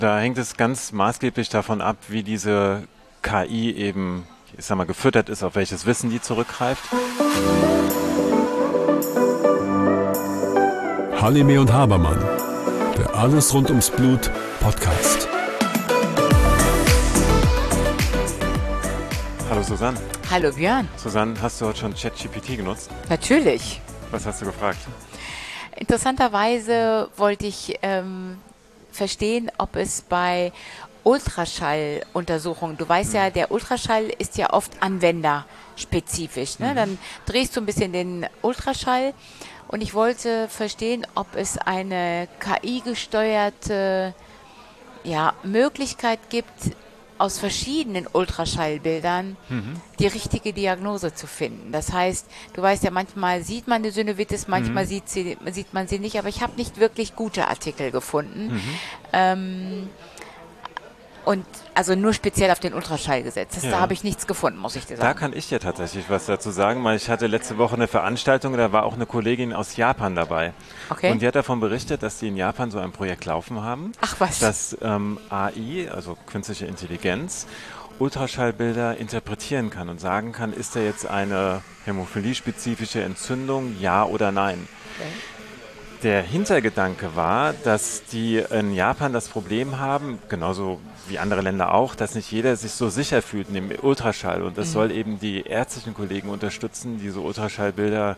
Da hängt es ganz maßgeblich davon ab, wie diese KI eben, ich sag mal, gefüttert ist, auf welches Wissen die zurückgreift. Halime und Habermann, der Alles rund ums Blut Podcast. Hallo Susanne. Hallo Björn. Susanne, hast du heute schon ChatGPT genutzt? Natürlich. Was hast du gefragt? Interessanterweise wollte ich verstehen, ob es bei Ultraschalluntersuchungen, du weißt ja, der Ultraschall ist ja oft anwenderspezifisch, ne? Dann drehst du ein bisschen den Ultraschall und ich wollte verstehen, ob es eine KI-gesteuerte Möglichkeit gibt, aus verschiedenen Ultraschallbildern die richtige Diagnose zu finden. Das heißt, du weißt ja, manchmal sieht man eine Synovitis, manchmal sieht man sie nicht, aber ich habe nicht wirklich gute Artikel gefunden. Und also nur speziell auf den Ultraschall gesetzt. Da habe ich nichts gefunden, muss ich dir sagen. Da kann ich dir tatsächlich was dazu sagen, weil ich hatte letzte Woche eine Veranstaltung, da war auch eine Kollegin aus Japan dabei. Okay. Und die hat davon berichtet, dass die in Japan so ein Projekt laufen haben. Ach was. Dass AI, also künstliche Intelligenz, Ultraschallbilder interpretieren kann und sagen kann, ist da jetzt eine hämophilie-spezifische Entzündung, ja oder nein. Okay. Der Hintergedanke war, dass die in Japan das Problem haben, genauso wie andere Länder auch, dass nicht jeder sich so sicher fühlt in dem Ultraschall. Und das soll eben die ärztlichen Kollegen unterstützen, diese Ultraschallbilder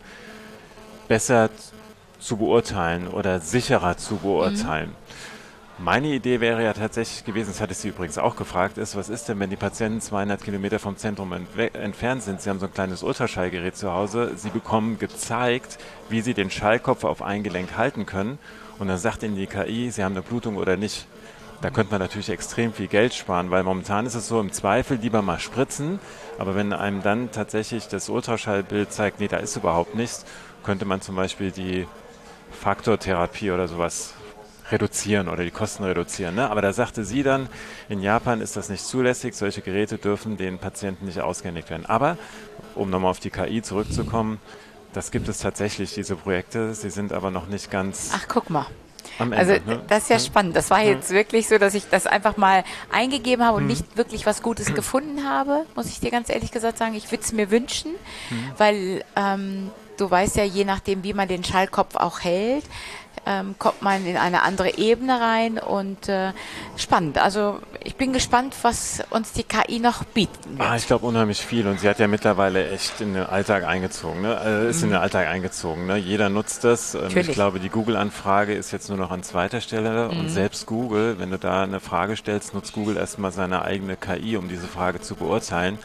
besser zu beurteilen oder sicherer zu beurteilen. Meine Idee wäre ja tatsächlich gewesen, das hatte sie übrigens auch gefragt, was ist denn, wenn die Patienten 200 Kilometer vom Zentrum entfernt sind? Sie haben so ein kleines Ultraschallgerät zu Hause, sie bekommen gezeigt, wie sie den Schallkopf auf ein Gelenk halten können und dann sagt ihnen die KI, sie haben eine Blutung oder nicht. Da könnte man natürlich extrem viel Geld sparen, weil momentan ist es so, im Zweifel lieber mal spritzen, aber wenn einem dann tatsächlich das Ultraschallbild zeigt, nee, da ist überhaupt nichts, könnte man zum Beispiel die Faktortherapie oder sowas reduzieren oder die Kosten reduzieren. Ne? Aber da sagte sie dann, in Japan ist das nicht zulässig, solche Geräte dürfen den Patienten nicht ausgehändigt werden. Aber, um nochmal auf die KI zurückzukommen, das gibt es tatsächlich, diese Projekte, sie sind aber noch nicht ganz... Ach, guck mal. Am Ende, Also das ist ja spannend. Das war jetzt wirklich so, dass ich das einfach mal eingegeben habe und nicht wirklich was Gutes gefunden habe, muss ich dir ganz ehrlich gesagt sagen. Ich würde es mir wünschen, weil du weißt ja, je nachdem, wie man den Schallkopf auch hält, kommt man in eine andere Ebene rein und spannend. Also ich bin gespannt, was uns die KI noch bieten wird. Ich glaube unheimlich viel und sie hat ja mittlerweile echt in den Alltag eingezogen. Ne? Ist in den Alltag eingezogen. Ne? Jeder nutzt das. Ich glaube, die Google-Anfrage ist jetzt nur noch an zweiter Stelle und selbst Google, wenn du da eine Frage stellst, nutzt Google erstmal seine eigene KI, um diese Frage zu beurteilen.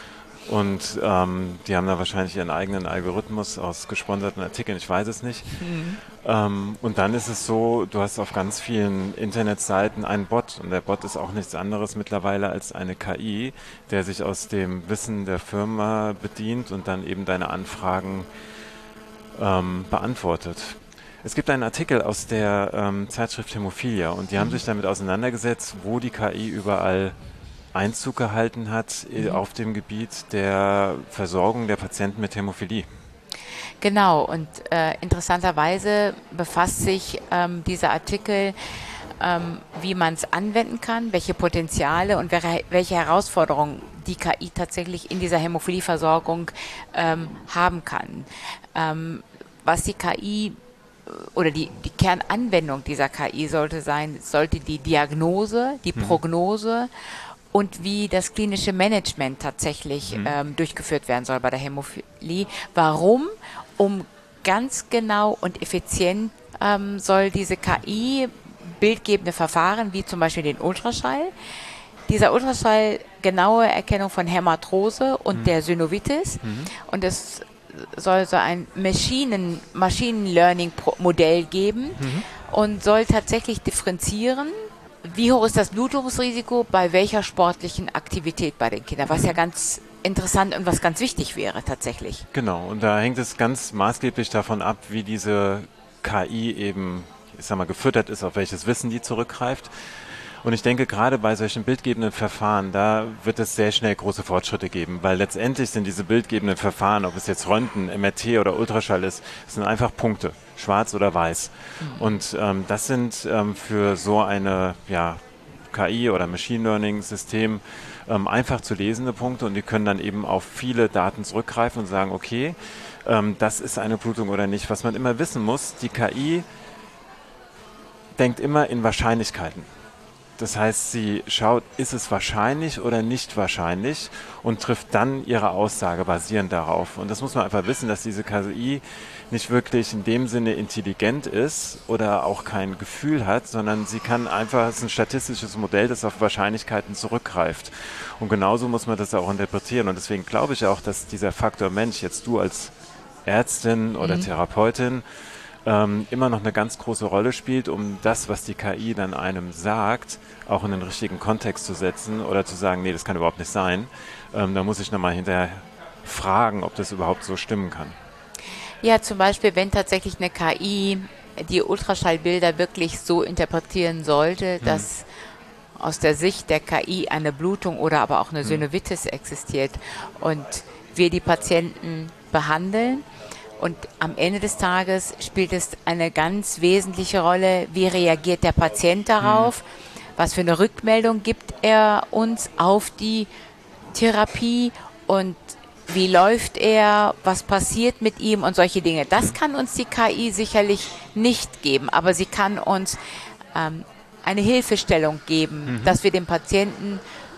Und die haben da wahrscheinlich ihren eigenen Algorithmus aus gesponserten Artikeln, ich weiß es nicht. Und dann ist es so, du hast auf ganz vielen Internetseiten einen Bot und der Bot ist auch nichts anderes mittlerweile als eine KI, der sich aus dem Wissen der Firma bedient und dann eben deine Anfragen beantwortet. Es gibt einen Artikel aus der Zeitschrift Hämophilia und die haben sich damit auseinandergesetzt, wo die KI überall Einzug gehalten hat auf dem Gebiet der Versorgung der Patienten mit Hämophilie. Genau, und interessanterweise befasst sich dieser Artikel, wie man es anwenden kann, welche Potenziale und welche Herausforderungen die KI tatsächlich in dieser Hämophilieversorgung haben kann. Was die KI oder die Kernanwendung dieser KI sollte die Diagnose, die Prognose und wie das klinische Management tatsächlich durchgeführt werden soll bei der Hämophilie. Warum? Um ganz genau und effizient soll diese KI bildgebende Verfahren, wie zum Beispiel den Ultraschall, dieser Ultraschall genaue Erkennung von Hämatrose und der Synovitis und es soll so ein Machine Learning Modell geben und soll tatsächlich differenzieren, wie hoch ist das Blutungsrisiko bei welcher sportlichen Aktivität bei den Kindern, was ja ganz interessant und was ganz wichtig wäre tatsächlich. Genau, und da hängt es ganz maßgeblich davon ab, wie diese KI eben, ich sag mal, gefüttert ist, auf welches Wissen die zurückgreift. Und ich denke, gerade bei solchen bildgebenden Verfahren, da wird es sehr schnell große Fortschritte geben, weil letztendlich sind diese bildgebenden Verfahren, ob es jetzt Röntgen, MRT oder Ultraschall ist, sind einfach Punkte, schwarz oder weiß. Und das sind für so eine KI oder Machine Learning System einfach zu lesende Punkte und die können dann eben auf viele Daten zurückgreifen und sagen, okay, das ist eine Blutung oder nicht. Was man immer wissen muss, die KI denkt immer in Wahrscheinlichkeiten. Das heißt, sie schaut, ist es wahrscheinlich oder nicht wahrscheinlich und trifft dann ihre Aussage basierend darauf. Und das muss man einfach wissen, dass diese KI nicht wirklich in dem Sinne intelligent ist oder auch kein Gefühl hat, sondern sie kann einfach, es ist ein statistisches Modell, das auf Wahrscheinlichkeiten zurückgreift. Und genauso muss man das auch interpretieren. Und deswegen glaube ich auch, dass dieser Faktor Mensch, jetzt du als Ärztin oder Therapeutin, immer noch eine ganz große Rolle spielt, um das, was die KI dann einem sagt, auch in den richtigen Kontext zu setzen oder zu sagen, nee, das kann überhaupt nicht sein. Da muss ich nochmal hinterher fragen, ob das überhaupt so stimmen kann. Ja, zum Beispiel, wenn tatsächlich eine KI die Ultraschallbilder wirklich so interpretieren sollte, dass aus der Sicht der KI eine Blutung oder aber auch eine Synovitis existiert und wir die Patienten behandeln, und am Ende des Tages spielt es eine ganz wesentliche Rolle, wie reagiert der Patient darauf, was für eine Rückmeldung gibt er uns auf die Therapie und wie läuft er, was passiert mit ihm und solche Dinge. Das kann uns die KI sicherlich nicht geben, aber sie kann uns eine Hilfestellung geben, dass wir den Patienten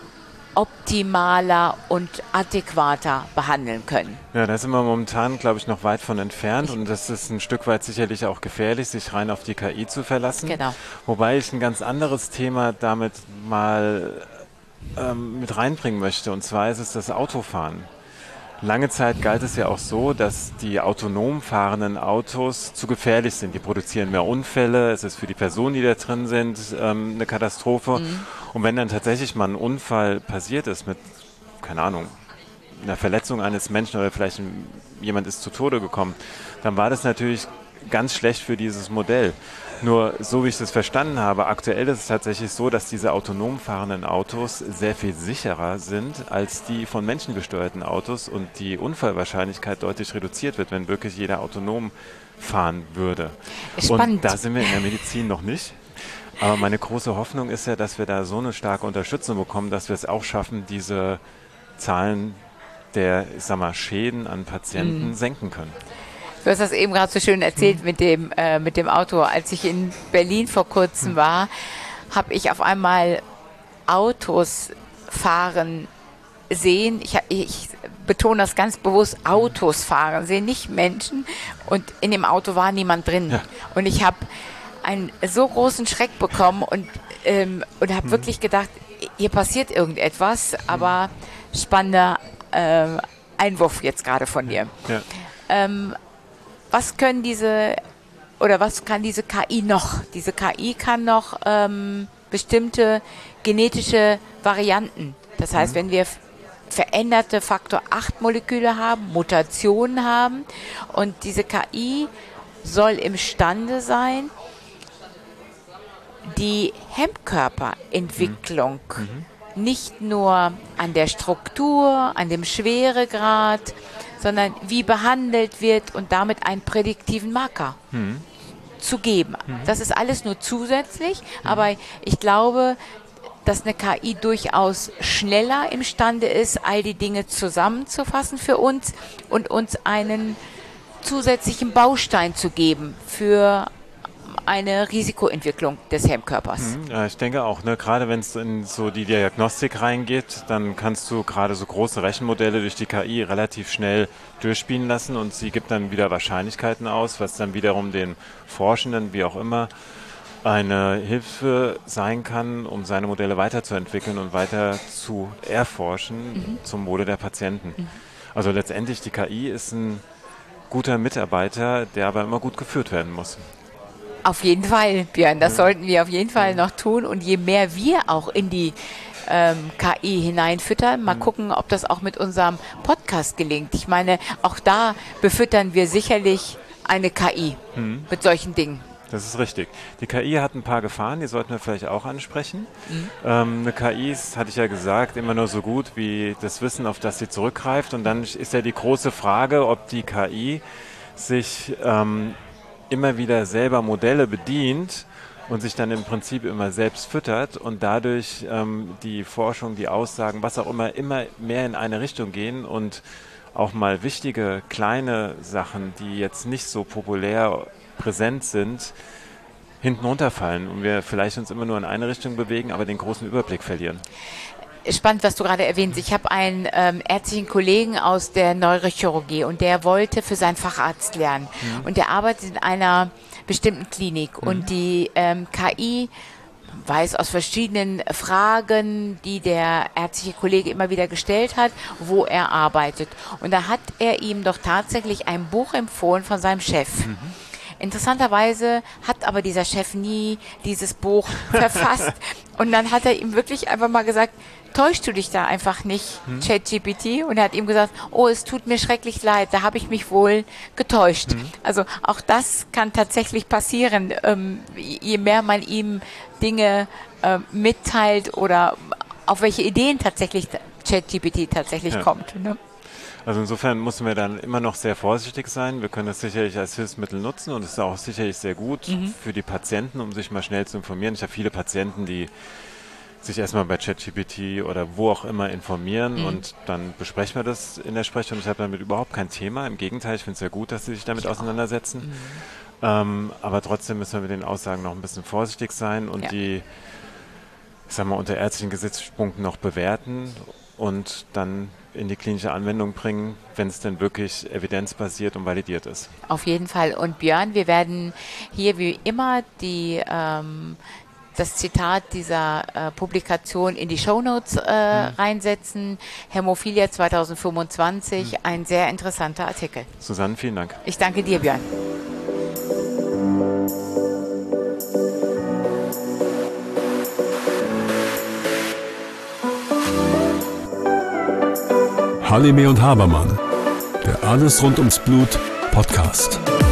optimaler und adäquater behandeln können. Ja, da sind wir momentan, glaube ich, noch weit von entfernt und das ist ein Stück weit sicherlich auch gefährlich, sich rein auf die KI zu verlassen. Genau. Wobei ich ein ganz anderes Thema damit mal mit reinbringen möchte, und zwar ist es das Autofahren. Lange Zeit galt es ja auch so, dass die autonom fahrenden Autos zu gefährlich sind. Die produzieren mehr Unfälle, es ist für die Personen, die da drin sind, eine Katastrophe. Und wenn dann tatsächlich mal ein Unfall passiert ist mit, keine Ahnung, einer Verletzung eines Menschen oder vielleicht jemand ist zu Tode gekommen, dann war das natürlich ganz schlecht für dieses Modell. Nur, so wie ich das verstanden habe, aktuell ist es tatsächlich so, dass diese autonom fahrenden Autos sehr viel sicherer sind als die von Menschen gesteuerten Autos und die Unfallwahrscheinlichkeit deutlich reduziert wird, wenn wirklich jeder autonom fahren würde. Spannend. Und da sind wir in der Medizin noch nicht. Aber meine große Hoffnung ist ja, dass wir da so eine starke Unterstützung bekommen, dass wir es auch schaffen, diese Zahlen der, ich sag mal, Schäden an Patienten senken können. Du hast das eben gerade so schön erzählt mit dem Auto. Als ich in Berlin vor kurzem war, habe ich auf einmal Autos fahren sehen. Ich betone das ganz bewusst, Autos fahren sehen, nicht Menschen. Und in dem Auto war niemand drin. Ja. Und ich habe einen so großen Schreck bekommen und habe wirklich gedacht, hier passiert irgendetwas. Aber spannender Einwurf jetzt gerade von dir. Ja. Was kann diese KI noch? Diese KI kann noch bestimmte genetische Varianten. Das heißt, wenn wir veränderte Faktor 8 Moleküle haben, Mutationen haben und diese KI soll imstande sein, die Hemmkörperentwicklung nicht nur an der Struktur, an dem Schweregrad, sondern wie behandelt wird und damit einen prädiktiven Marker zu geben. Das ist alles nur zusätzlich, aber ich glaube, dass eine KI durchaus schneller imstande ist, all die Dinge zusammenzufassen für uns und uns einen zusätzlichen Baustein zu geben für eine Risikoentwicklung des Hemmkörpers. Ja, ich denke auch, ne? Gerade wenn es in so die Diagnostik reingeht, dann kannst du gerade so große Rechenmodelle durch die KI relativ schnell durchspielen lassen und sie gibt dann wieder Wahrscheinlichkeiten aus, was dann wiederum den Forschenden, wie auch immer, eine Hilfe sein kann, um seine Modelle weiterzuentwickeln und weiter zu erforschen zum Wohle der Patienten. Also letztendlich, die KI ist ein guter Mitarbeiter, der aber immer gut geführt werden muss. Auf jeden Fall, Björn, das sollten wir auf jeden Fall noch tun. Und je mehr wir auch in die KI hineinfüttern, mal gucken, ob das auch mit unserem Podcast gelingt. Ich meine, auch da befüttern wir sicherlich eine KI mit solchen Dingen. Das ist richtig. Die KI hat ein paar Gefahren, die sollten wir vielleicht auch ansprechen. Eine KI ist, hatte ich ja gesagt, immer nur so gut wie das Wissen, auf das sie zurückgreift. Und dann ist ja die große Frage, ob die KI sich immer wieder selber Modelle bedient und sich dann im Prinzip immer selbst füttert und dadurch die Forschung, die Aussagen, was auch immer mehr in eine Richtung gehen und auch mal wichtige kleine Sachen, die jetzt nicht so populär präsent sind, hinten runterfallen und wir vielleicht uns immer nur in eine Richtung bewegen, aber den großen Überblick verlieren. Spannend, was du gerade erwähnst. Ich habe einen ärztlichen Kollegen aus der Neurochirurgie und der wollte für seinen Facharzt lernen. Und der arbeitet in einer bestimmten Klinik. Und die KI weiß aus verschiedenen Fragen, die der ärztliche Kollege immer wieder gestellt hat, wo er arbeitet. Und da hat er ihm doch tatsächlich ein Buch empfohlen von seinem Chef. Interessanterweise hat aber dieser Chef nie dieses Buch verfasst. Und dann hat er ihm wirklich einfach mal gesagt, täuschst du dich da einfach nicht, ChatGPT? Und er hat ihm gesagt, oh, es tut mir schrecklich leid, da habe ich mich wohl getäuscht. Also auch das kann tatsächlich passieren, je mehr man ihm Dinge mitteilt oder auf welche Ideen tatsächlich ChatGPT tatsächlich kommt. Ne? Also insofern müssen wir dann immer noch sehr vorsichtig sein. Wir können das sicherlich als Hilfsmittel nutzen und es ist auch sicherlich sehr gut für die Patienten, um sich mal schnell zu informieren. Ich habe viele Patienten, die sich erstmal bei ChatGPT oder wo auch immer informieren und dann besprechen wir das in der Sprechstunde. Ich habe damit überhaupt kein Thema. Im Gegenteil, ich finde es sehr gut, dass sie sich damit auseinandersetzen. Aber trotzdem müssen wir mit den Aussagen noch ein bisschen vorsichtig sein und die, ich sag mal, unter ärztlichen Gesichtspunkten noch bewerten und dann in die klinische Anwendung bringen, wenn es denn wirklich evidenzbasiert und validiert ist. Auf jeden Fall. Und Björn, wir werden hier wie immer das Zitat dieser Publikation in die Shownotes reinsetzen. Hämophilia 2025, ein sehr interessanter Artikel. Susanne, vielen Dank. Ich danke dir, Björn. Halime und Habermann, der Alles rund ums Blut Podcast.